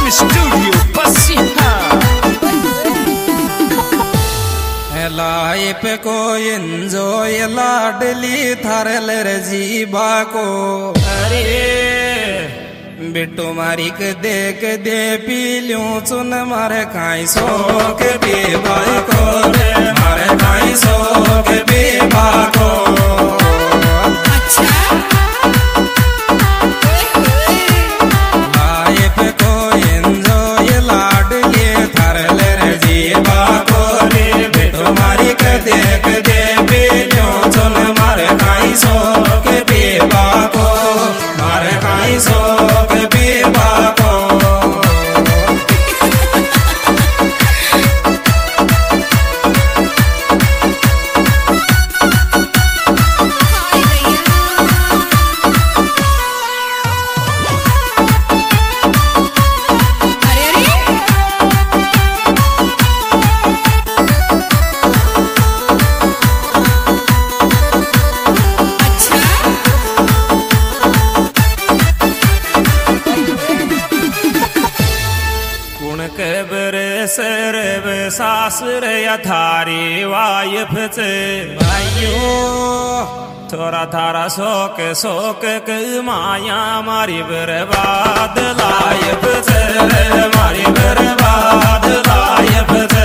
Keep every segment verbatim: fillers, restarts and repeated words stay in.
Studio पसीना life को enjoy लाडली थारल रजीबा को अरे बिट्टू मारिक देख दे पीलू चुन मारे खाई सोक बेबा को मारे खाई सोक बेबा को लाइफ को एंजॉय लाडली थारल रजीबा को बिट्टू मारिक देख दे पीलू चुन मारे खाई सोक बेबा को मारे खाई सोक बेबा को सरब सासुर यथारी वाइफ से भाइयों थोड़ा थारा शोक शोक के माया मारी बर्बाद लाइफ से मारी बर्बाद लाइफ से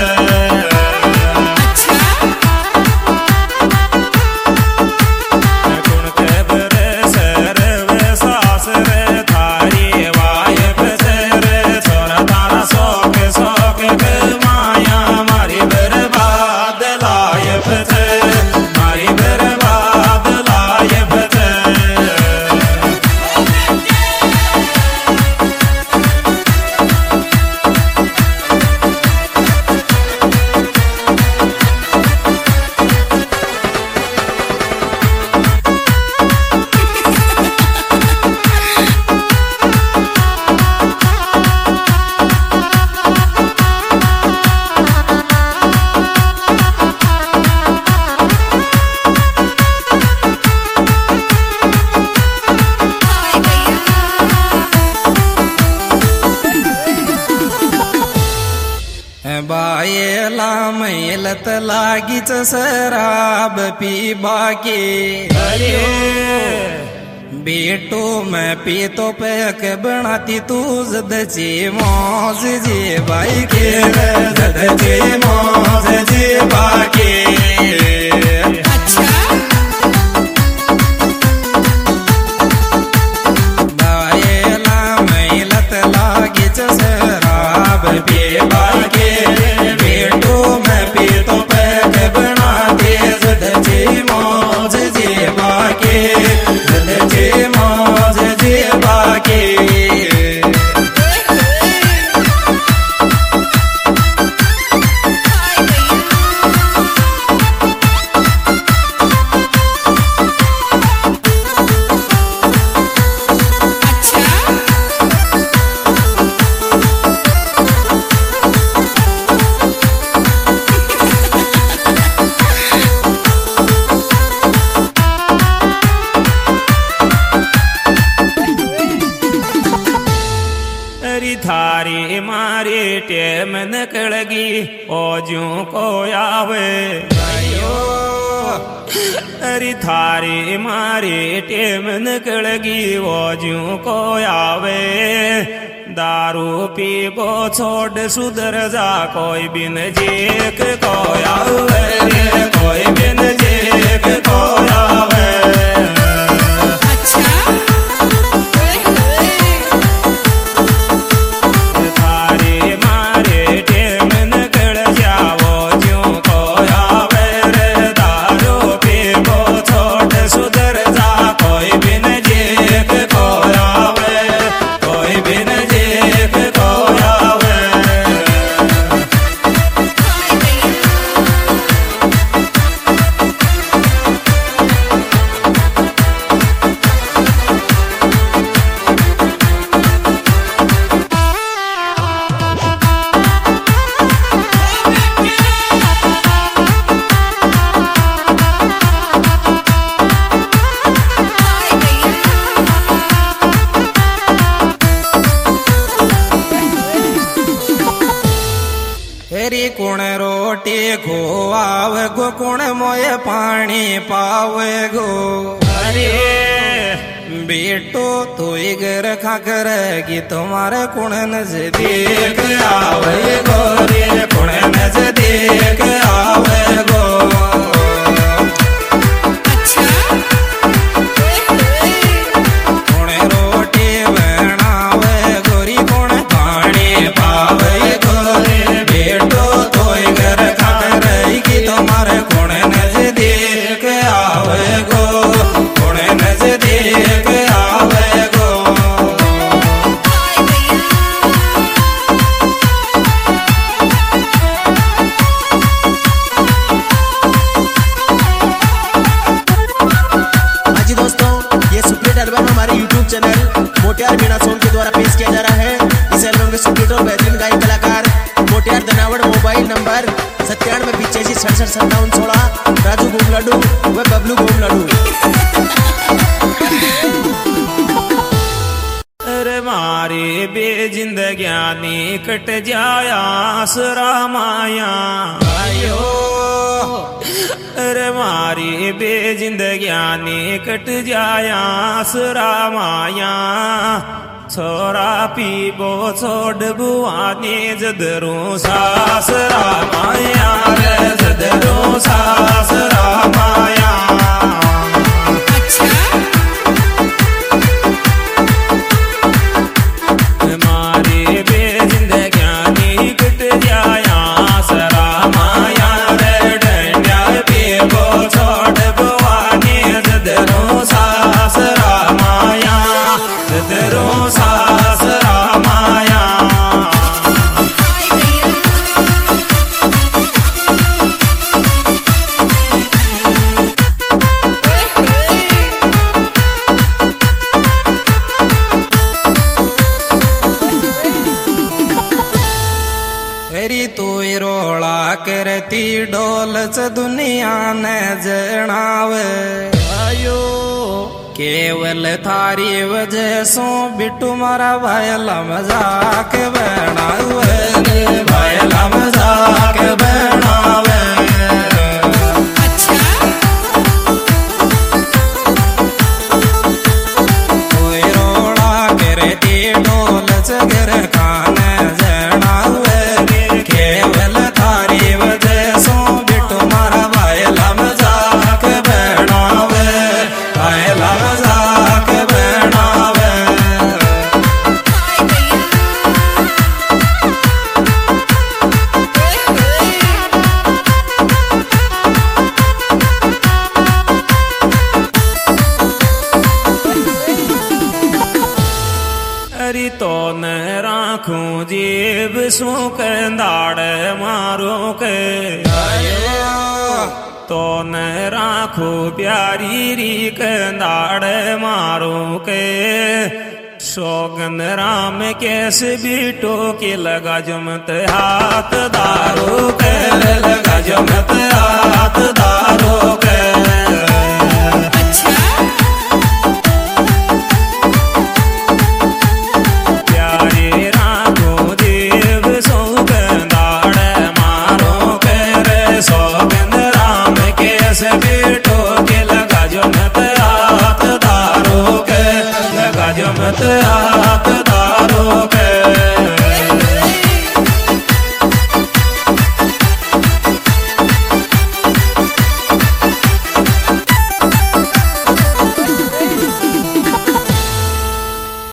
बायला मैलत लागीच शराब पीबा के अरे बेटो मैं पीतो पैक बनाती तू जदचे मौज जे बाई के जदचे मौज जे बाके बायला मैलत लागीच शराब पीबा के बेटो मैं पीतो पैक बनाती जदचे मौज जे बाके जदचे मौज जे बाके थारी मारी टेम निकलगी ओजू को आवे अरे थारी मारी टेम निकलगी ओजू को आवे दारू पीबो छोड़ सुधर जा कोई बिन जेक को आवे कोई बिन जेक को आवे कुण रोटी खोवाव गो कुण मोये पानी पावे गो। अरे बेटो तो घर खा करेगी तुम्हारे कुण नजदीक आवे गो रे कुण नजदीक आवे गो। कुण रोटी बनावे गोरी कुण पानी पावे गो रे बेटो तो घर खा करेगी तुम्हारे कुण नजदीक आवे गो कुण नजदीक आवे गो। जी दोस्तों, ये सुप्रीत एल्बम हमारे YouTube channel Motiyar Meena song के द्वारा पेश किया जा रहा है। इस एल्बम के सुप्रीत और बेहतरीन गायक कलाकार मोटियार धनावड़। मोबाइल नंबर सत्तानवे पिचासी सड़सठ सत्तावन सोलह। राजू घूम लाडू व बबलू घूम लाडू। अरे मारे बेजिंदग्यानी कट जाया आसरा माया आयो अरे मारी बेजिंदग्यानी कट जाया आसरा माया। छोरा पीबो छोड़ बुआने जदरू सासरा माया रे जदरू सासरा माया। मारी बेजिंदग्यानी कट जाया आसरा माया रे डंडा पीबो छोड़ बुआने जदरू सासरा माया जदरू सासरा माया। हरी तू रोला करती डोलच दुनिया ने जनावे आयो केवल थारी वजह सो बिट्टू मारा भाईला मजाक बनावे भाईला मजाक बनावे। कोई रोड़ा करती डोलच गर खाने जनावे केवल थारी वजह सो बिट्टू मारा भाईला मजाक बनावे भाईला मजाक बनावे। अरे तो न राखूं जेब सो कंदाड़ मारो के तो न राखो प्यारी री कंदाड़ मारो के। सौगन राम कैसे बीटो के लगा जमत हाथ दारो के लगा जमत हाथ दारो के। बेटो के लगा जो मत हाथ दारो के लगा जो मत